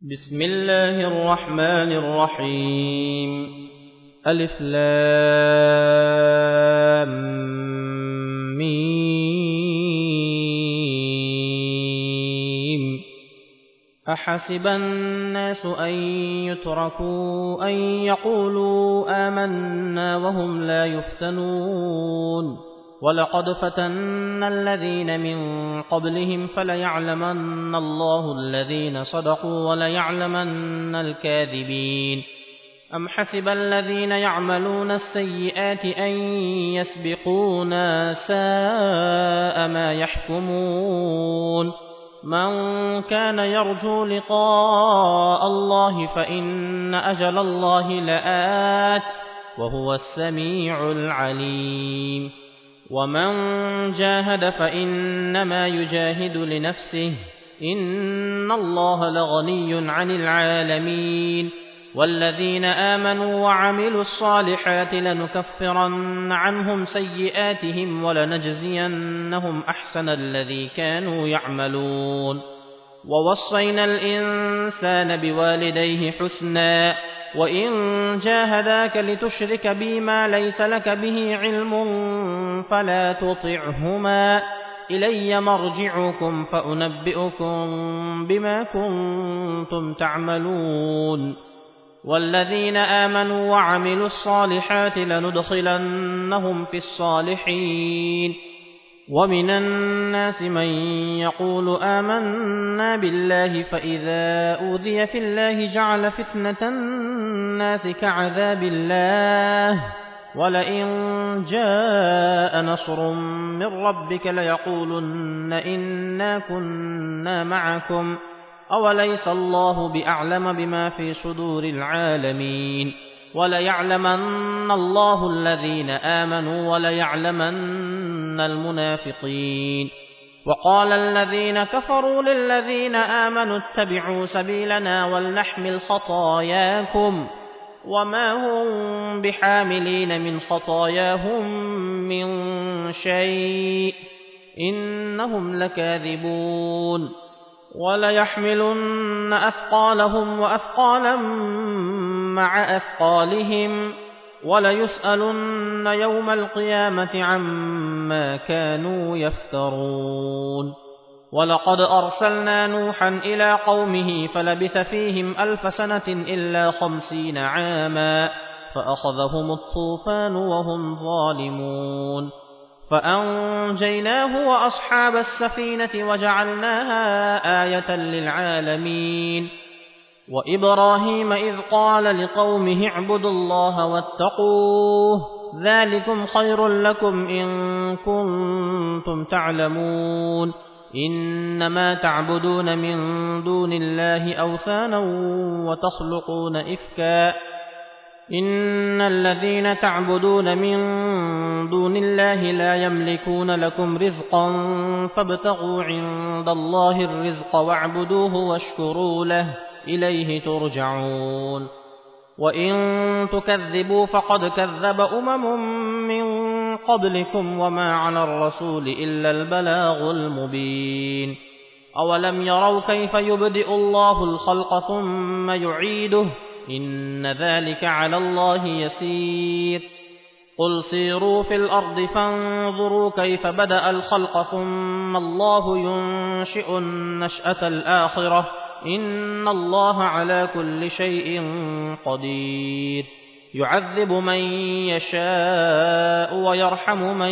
بسم الله الرحمن الرحيم. ألف لام ميم. أحسب الناس أن يتركوا أن يقولوا آمنا وهم لا يفتنون ولقد فتنا الذين من قبلهم فليعلمن الله الذين صدقوا وليعلمن الكاذبين. أم حسب الذين يعملون السيئات أن يسبقونا ساء ما يحكمون. من كان يرجو لقاء الله فإن أجل الله لآت وهو السميع العليم. ومن جاهد فإنما يجاهد لنفسه إن الله لغني عن العالمين. والذين آمنوا وعملوا الصالحات لنكفرن عنهم سيئاتهم ولنجزينهم أحسن الذي كانوا يعملون. ووصينا الإنسان بوالديه حسنا وإن جاهداك لتشرك بي ما ليس لك به علم فلا تطعهما إلي مرجعكم فأنبئكم بما كنتم تعملون. والذين آمنوا وعملوا الصالحات لندخلنهم في الصالحين. ومن الناس من يقول آمنا بالله فإذا أوذي في الله جعل فتنة الناس كعذاب الله ولئن جاء نصر من ربك ليقولن إنا كنا معكم أوليس الله بأعلم بما في صدور العالمين. وليعلمن الله الذين آمنوا وليعلمن المنافقين. وقال الذين كفروا للذين آمنوا اتبعوا سبيلنا ولنحمل خطاياكم وما هم بحاملين من خطاياهم من شيء إنهم لكاذبون. وليحملن أثقالهم وأثقالا مع أثقالهم وليسألن يوم القيامة عما كانوا يفترون. ولقد أرسلنا نوحا إلى قومه فلبث فيهم 1000 سنة إلا 50 عاما فأخذهم الطوفان وهم ظالمون فأنجيناه وأصحاب السفينة وجعلناها آية للعالمين. وإبراهيم إذ قال لقومه اعبدوا الله واتقوه ذلكم خير لكم إن كنتم تعلمون. إنما تعبدون من دون الله أوثانا وتخلقون إفكا إن الذين تعبدون من دون الله لا يملكون لكم رزقا فابتغوا عند الله الرزق واعبدوه واشكروا له إليه ترجعون. وإن تكذبوا فقد كذب من قبلكم وما على الرسول إلا البلاغ المبين. أولم يروا كيف يبدئ الله الخلق ثم يعيده إن ذلك على الله يسير. قل سيروا في الأرض فانظروا كيف بدأ الخلق ثم الله ينشئ النشأة الآخرة إن الله على كل شيء قدير. يعذب من يشاء ويرحم من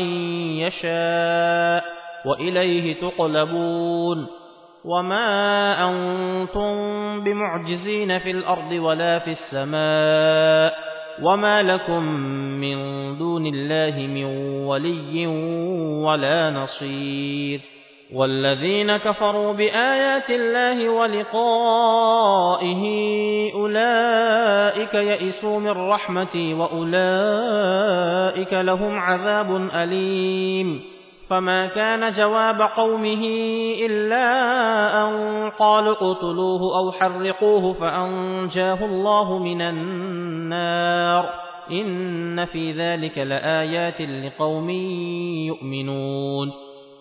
يشاء وإليه تقلبون. وما أنتم بمعجزين في الأرض ولا في السماء وما لكم من دون الله من ولي ولا نصير. والذين كفروا بآيات الله ولقائه أولئك يئسوا من رحمتي وأولئك لهم عذاب أليم. فما كان جواب قومه إلا أن قالوا اقتلوه أو حرقوه فأنجاه الله من النار إن في ذلك لآيات لقوم يؤمنون.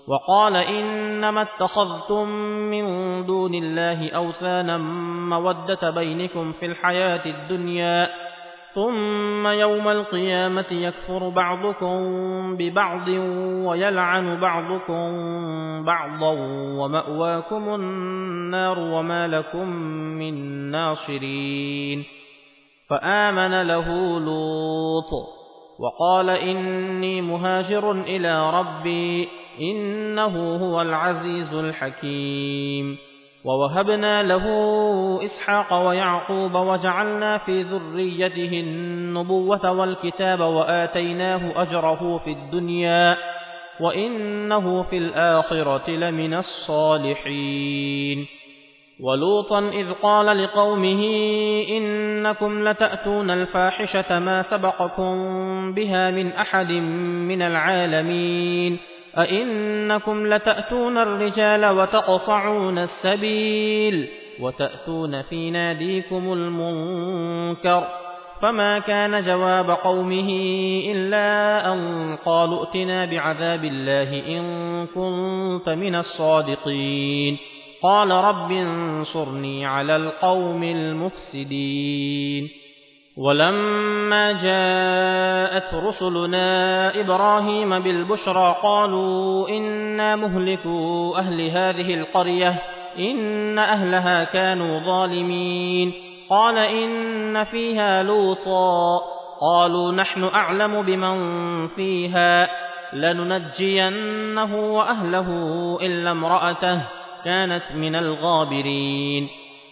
وقال إنما اتخذتم من دون الله أوثانا مودة بينكم في الحياة الدنيا ثم يوم القيامة يكفر بعضكم ببعض ويلعن بعضكم بعضا ومأواكم النار وما لكم من ناصرين. فآمن له لوط وقال إني مهاجر إلى ربي إنه هو العزيز الحكيم. ووهبنا له إسحاق ويعقوب وجعلنا في ذريته النبوة والكتاب وآتيناه أجره في الدنيا وإنه في الآخرة لمن الصالحين. ولوطا إذ قال لقومه إنكم لتأتون الفاحشة ما سبقكم بها من أحد من العالمين أئنكم لتأتون الرجال وتقطعون السبيل وتأتون في ناديكم المنكر. فما كان جواب قومه إلا أن قالوا ائتنا بعذاب الله إن كنت من الصادقين. قال رب انصرني على القوم المفسدين. ولما جاءت رسلنا إبراهيم بالبشرى قالوا إنا مهلكو أهل هذه القرية إن أهلها كانوا ظالمين. قال إن فيها لوطا قالوا نحن أعلم بمن فيها لننجينه وأهله إلا امرأته كانت من الغابرين.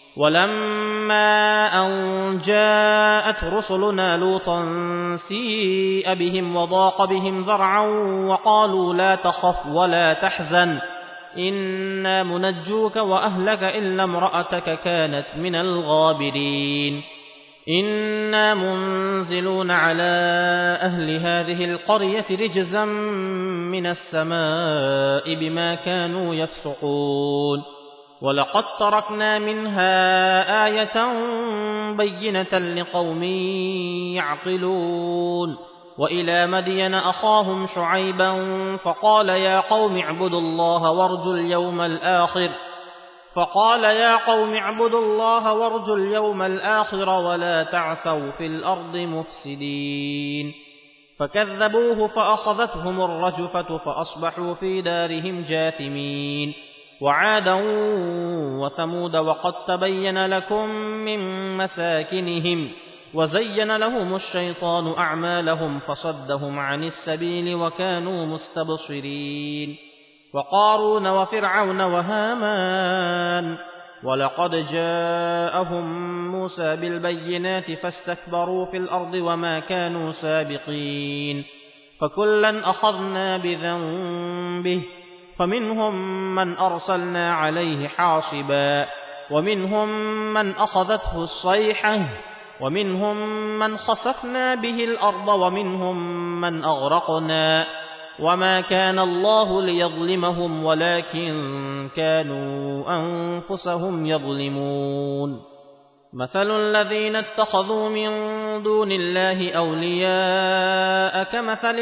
ولما أن جاءت رسلنا لوطا سيء بهم وضاق بهم ذرعا وقالوا لا تخف ولا تحزن إنا منجوك وأهلك إلا امرأتك كانت من الغابرين. إنا منزلون على أهل هذه القرية رجزا من السماء بما كانوا يفسقون. ولقد تركنا منها آية بينة لقوم يعقلون. وإلى مدين أخاهم شعيبا فقال يا قوم اعبدوا الله وارجوا اليوم الآخر ولا تعثوا في الأرض مفسدين. فكذبوه فأخذتهم الرجفة فأصبحوا في دارهم جاثمين. وعادا وثمود وقد تبين لكم من مساكنهم وزين لهم الشيطان أعمالهم فصدهم عن السبيل وكانوا مستبصرين. وقارون وفرعون وهامان ولقد جاءهم موسى بالبينات فاستكبروا في الأرض وما كانوا سابقين. فكلا أخذنا بذنبه فمنهم من أرسلنا عليه حاصبا ومنهم من أخذته الصيحة ومنهم من خسفنا به الأرض ومنهم من أغرقنا وما كان الله ليظلمهم ولكن كانوا أنفسهم يظلمون. مثل الذين اتخذوا من دون الله أولياء كمثل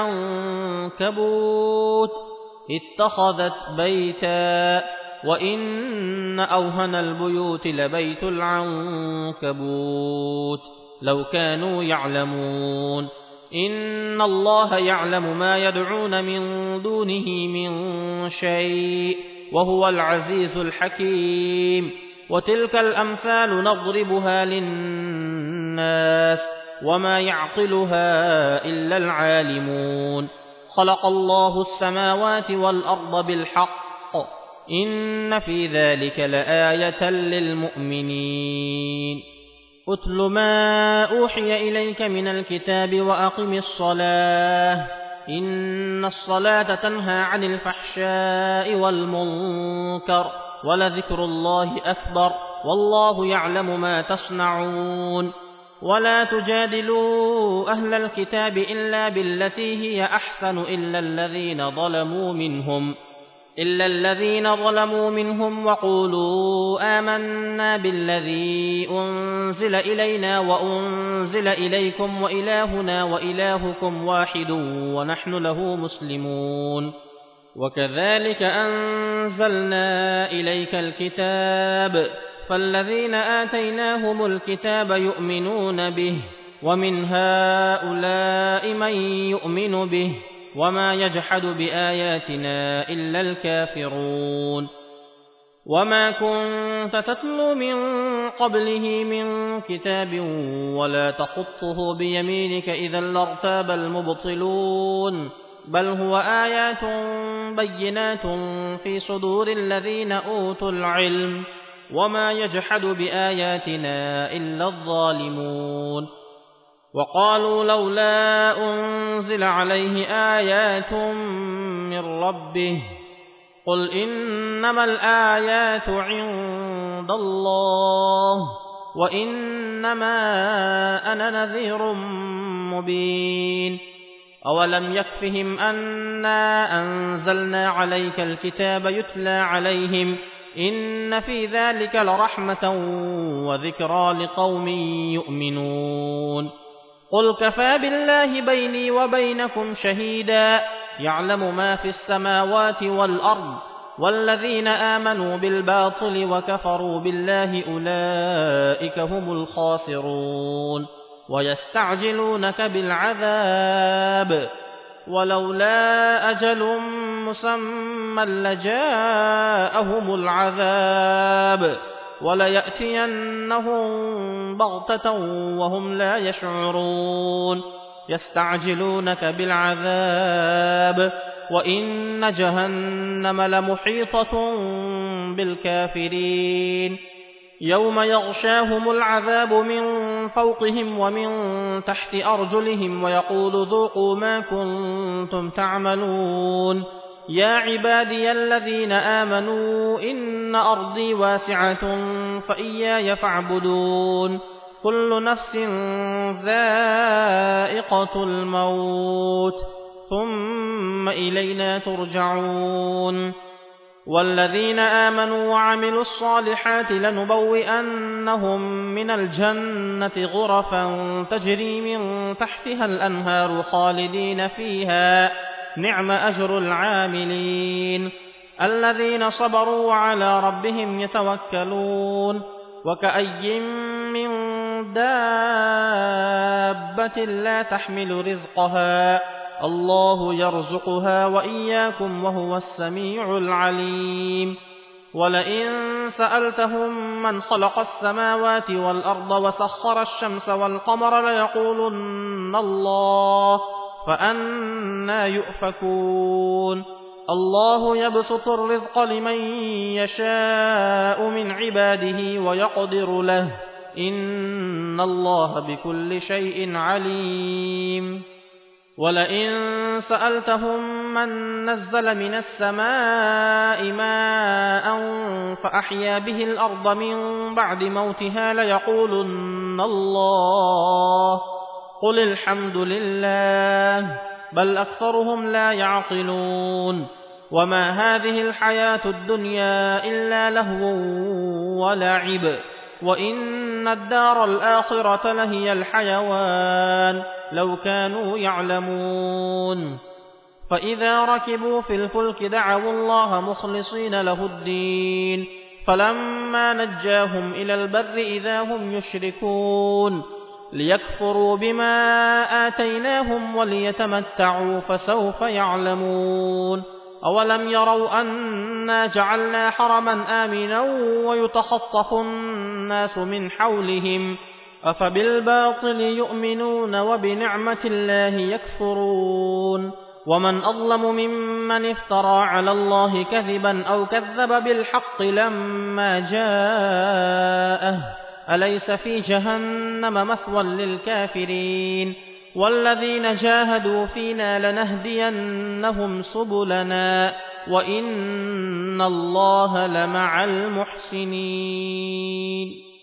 العنكبوت اتخذت بيتا وإن أوهن البيوت لبيت العنكبوت لو كانوا يعلمون. إن الله يعلم ما يدعون من دونه من شيء وهو العزيز الحكيم. وتلك الأمثال نضربها للناس وما يعقلها إلا العالمون. خلق الله السماوات والأرض بالحق إن في ذلك لآية للمؤمنين. أتل ما أوحي إليك من الكتاب وأقم الصلاة إن الصلاة تنهى عن الفحشاء والمنكر ولذكر الله أكبر والله يعلم ما تصنعون. ولا تجادلوا أهل الكتاب إلا بالتي هي أحسن إلا الذين ظلموا منهم وقولوا آمنا بالذي أنزل إلينا وأنزل إليكم وإلهنا وإلهكم واحد ونحن له مسلمون. وكذلك أنزلنا إليك الكتاب فالذين آتيناهم الكتاب يؤمنون به ومن هؤلاء من يؤمن به وما يجحد بآياتنا إلا الكافرون وما كنت تتلو من قبله من كتاب ولا تخطه بيمينك إذا لارتاب المبطلون بل هو آيات بينات في صدور الذين أوتوا العلم وما يجحد بآياتنا إلا الظالمون وقالوا لولا أنزل عليه آيات من ربه قل إنما الآيات عند الله وإنما أنا نذير مبين أولم يكفهم أنا أنزلنا عليك الكتاب يتلى عليهم إن في ذلك لرحمة وذكرى لقوم يؤمنون قل كفى بالله بيني وبينكم شهيدا يعلم ما في السماوات والأرض والذين آمنوا بالباطل وكفروا بالله أولئك هم الخاسرون ويستعجلونك بالعذاب ولولا أجل مسمى لجاءهم العذاب وليأتينهم بغتة وهم لا يشعرون يستعجلونك بالعذاب وإن جهنم لمحيطة بالكافرين يوم يغشاهم العذاب من فوقهم ومن تحت أرجلهم ويقول ذوقوا ما كنتم تعملون يا عبادي الذين آمنوا إن أرضي واسعة فإياي فاعبدون كل نفس ذائقة الموت ثم إلينا ترجعون والذين آمنوا وعملوا الصالحات لنبوئنهم من الجنة غرفا تجري من تحتها الأنهار خالدين فيها نعم أجر العاملين الذين صبروا وعلى ربهم يتوكلون وكأي من دابة لا تحمل رزقها الله يرزقها وإياكم وهو السميع العليم ولئن سألتهم من خلق السماوات والأرض وسخر الشمس والقمر ليقولن الله فأنى يؤفكون الله يبسط الرزق لمن يشاء من عباده ويقدر له إن الله بكل شيء عليم ولئن سألتهم من نزل من السماء ماء فأحيا به الأرض من بعد موتها ليقولن الله قل الحمد لله بل أكثرهم لا يعقلون وما هذه الحياة الدنيا إلا لهو ولعب وإن الدار الآخرة لهي الحيوان لو كانوا يعلمون فإذا ركبوا في الفلك دعوا الله مخلصين له الدين فلما نجاهم إلى البر إذا هم يشركون ليكفروا بما آتيناهم وليتمتعوا فسوف يعلمون أولم يروا أنا جعلنا حرما آمنا ويتخطف الناس من حولهم أفبالباطل يؤمنون وبنعمة الله يكفرون ومن أظلم ممن افترى على الله كذبا أو كذب بالحق لما جاءه أليس في جهنم مثوى للكافرين والذين جاهدوا فينا لنهدينهم سبلنا وإن الله لمع المحسنين